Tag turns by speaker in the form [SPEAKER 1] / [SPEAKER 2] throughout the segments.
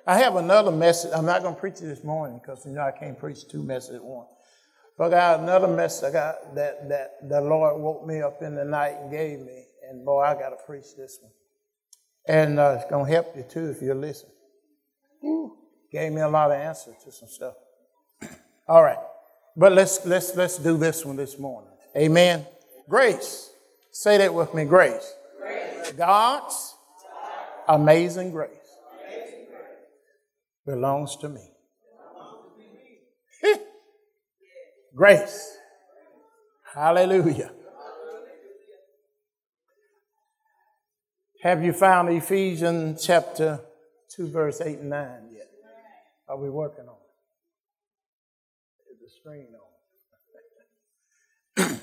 [SPEAKER 1] I have another message. I'm not going to preach it this morning because, I can't preach two messages at once. But I got another message I got that the Lord woke me up in the night and gave me. And, boy, I got to preach this one. And it's going to help you, too, if you listen. Gave me a lot of answers to some stuff. All right. But let's do this one this morning. Amen. Grace. Say that with me. Grace. God's amazing grace belongs to me. Grace. Hallelujah. Have you found Ephesians chapter 2, verse 8 and 9 yet? Are we working on it? Is the screen on?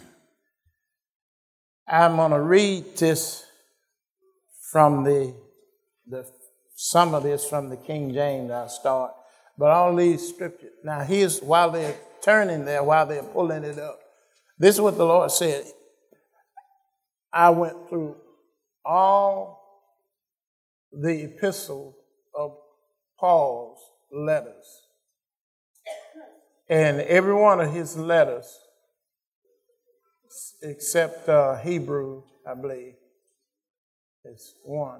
[SPEAKER 1] I'm going to read this from some of this from the King James. I'll start. But all these scriptures. Now, while they're turning there, while they're pulling it up, this is what the Lord said. I went through all the epistles of Paul's letters. And every one of his letters, except Hebrew, I believe, is one.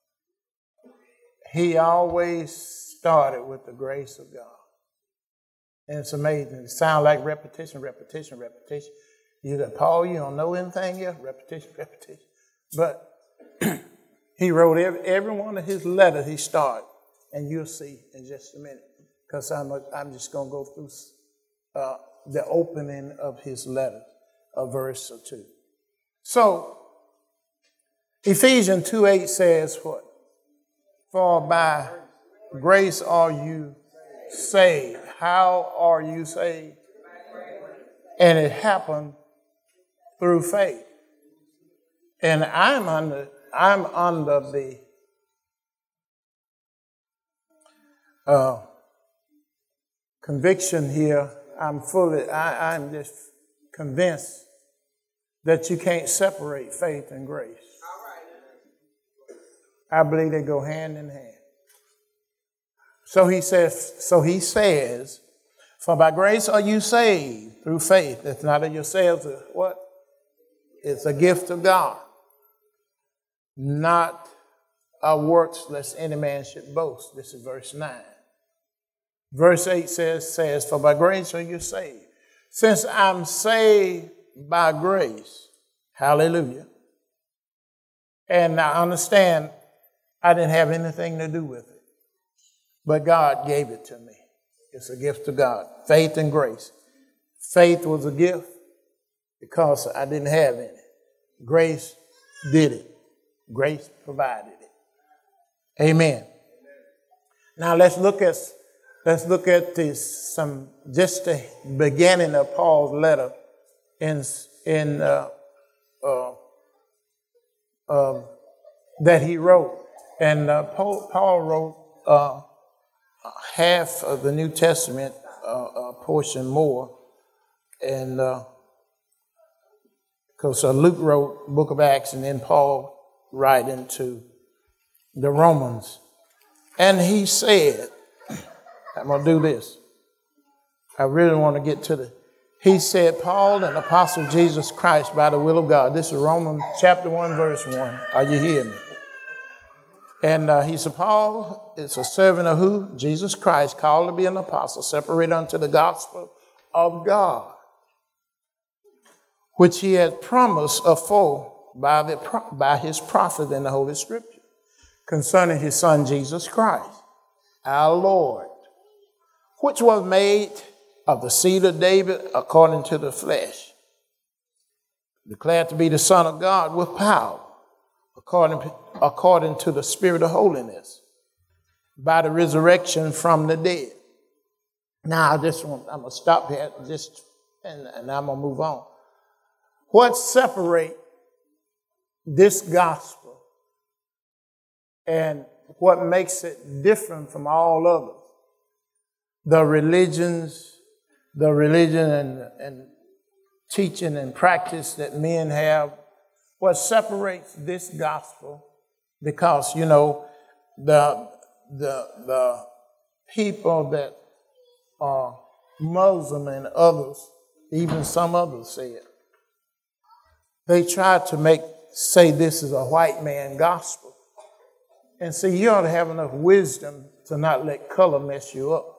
[SPEAKER 1] He always started with the grace of God. And it's amazing. It sounds like repetition. You got Paul, you don't know anything here? Repetition. But he wrote every one of his letters he started. And you'll see in just a minute. Because I'm just going to go through the opening of his letter, a verse or two. So, Ephesians 2:8 says what? For by grace are you saved. How are you saved? And it happened through faith. And I'm under the conviction here. I'm just convinced that you can't separate faith and grace. I believe they go hand in hand. So he says, for by grace are you saved through faith. It's not of yourselves. What? It's a gift of God. Not of works, lest any man should boast. This is verse 9. Verse 8 says, for by grace are you saved. Since I'm saved by grace, hallelujah. And I understand I didn't have anything to do with it. But God gave it to me. It's a gift of God. Faith and grace. Faith was a gift because I didn't have any. Grace did it. Grace provided it. Amen. Now let's look at this just the beginning of Paul's letter that he wrote. And Paul wrote half of the New Testament, a portion more, and because Luke wrote Book of Acts, and then Paul right into the Romans. And he said, I'm going to do this. I really want to get to he said, Paul, an apostle of Jesus Christ by the will of God. This is Romans chapter 1, verse 1. Are you hearing me? And he said, Paul is a servant of who? Jesus Christ, called to be an apostle, separated unto the gospel of God, which he had promised afore by his prophet in the Holy Scripture, concerning his son Jesus Christ, our Lord, which was made of the seed of David according to the flesh, declared to be the Son of God with power, according to the Spirit of holiness, by the resurrection from the dead. Now, I'm going to stop here and I'm going to move on. What separates this gospel and what makes it different from all others? The religion and teaching and practice that men have. What separates this gospel, because the people that are Muslim and others, even some others say it, they try to say this is a white man gospel. And see, you ought to have enough wisdom to not let color mess you up.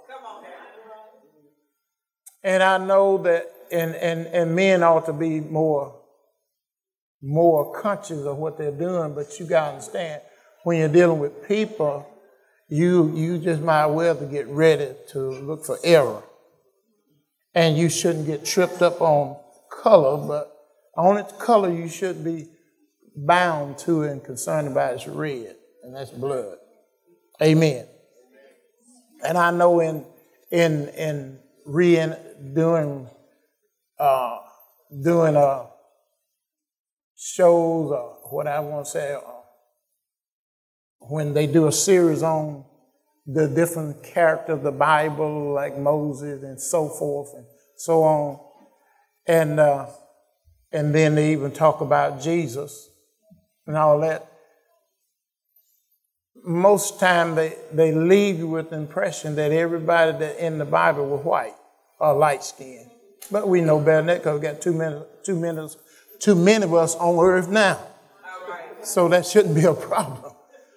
[SPEAKER 1] And I know that, and men ought to be more conscious of what they're doing, but you got to understand, when you're dealing with people, you just might well to get ready to look for error. And you shouldn't get tripped up on color, but only color you should be bound to and concerned about is red, and that's blood. Amen. And I know in doing shows, or what I want to say, when they do a series on the different characters of the Bible, like Moses and so forth and so on, and then they even talk about Jesus and all that. Most time they leave you with the impression that everybody that in the Bible was white or light skinned. But we know better than that because we got too many of us on earth now. So that shouldn't be a problem.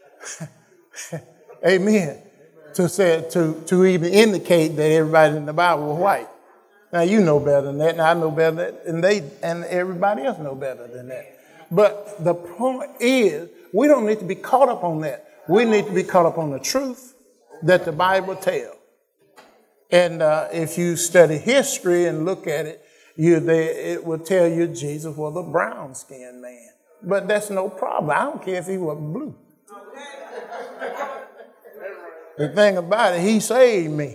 [SPEAKER 1] Amen. To even indicate that everybody in the Bible was white. Now you know better than that, and I know better than that, and everybody else know better than that. But the point is, we don't need to be caught up on that. We need to be caught up on the truth that the Bible tells. And if you study history and look at it, it will tell you Jesus was a brown-skinned man. But that's no problem. I don't care if he was blue. The thing about it, he saved me.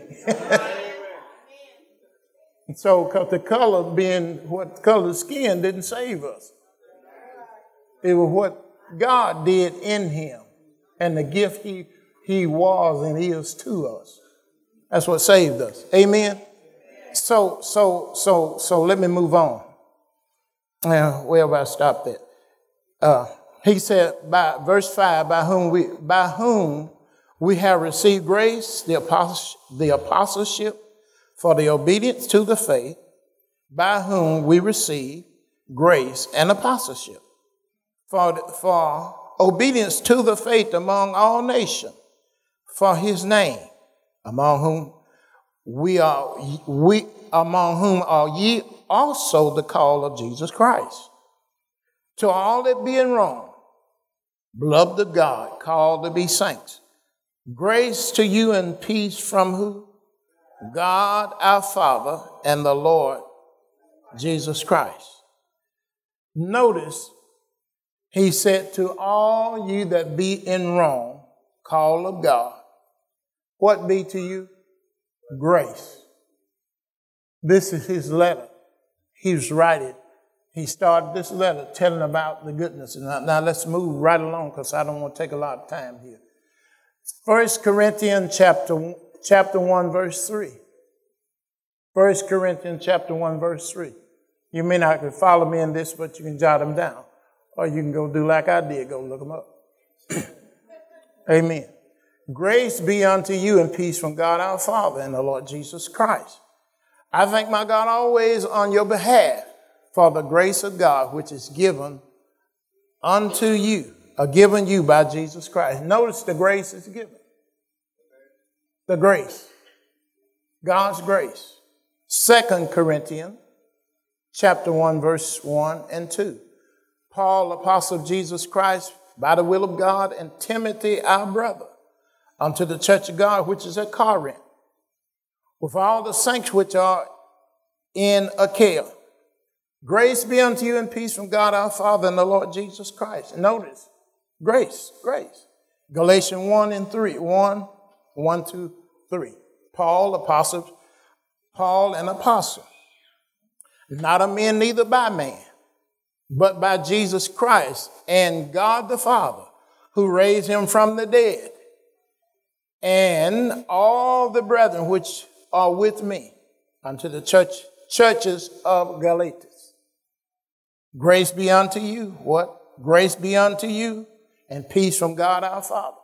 [SPEAKER 1] And so, because the color being what color of skin didn't save us. It was what God did in him and the gift he was and is to us. That's what saved us. Amen. So let me move on. Where have I stopped at? He said, by verse 5, by whom we have received grace, the apostleship for the obedience to the faith, by whom we receive grace and apostleship for obedience to the faith among all nations, for his name, among whom are ye also the call of Jesus Christ. To all that be in Rome, beloved of God, called to be saints, grace to you and peace from who? God our Father and the Lord Jesus Christ. Notice, he said, to all you that be in Rome, call of God, what be to you? Grace. This is his letter. He was writing. He started this letter telling about the goodness. Now let's move right along because I don't want to take a lot of time here. 1 Corinthians chapter 1, verse 3. 1 Corinthians chapter 1, verse 3. You may not can follow me in this, but you can jot them down. Or you can go do like I did, go look them up. Amen. Grace be unto you and peace from God our Father and the Lord Jesus Christ. I thank my God always on your behalf for the grace of God which is given unto you, or given you by Jesus Christ. Notice the grace is given. The grace. God's grace. 2 Corinthians chapter 1, verse 1 and 2. Paul, apostle of Jesus Christ, by the will of God, and Timothy, our brother, unto the church of God which is at Corinth, with all the saints which are in Achaia. Grace be unto you and peace from God our Father and the Lord Jesus Christ. Notice, grace. Galatians 1 and 3. 1 to 3. Paul, an apostle, not of men, neither by man, but by Jesus Christ and God the Father, who raised him from the dead, and all the brethren which are with me unto the churches of Galatia. Grace be unto you. What? Grace be unto you and peace from God our Father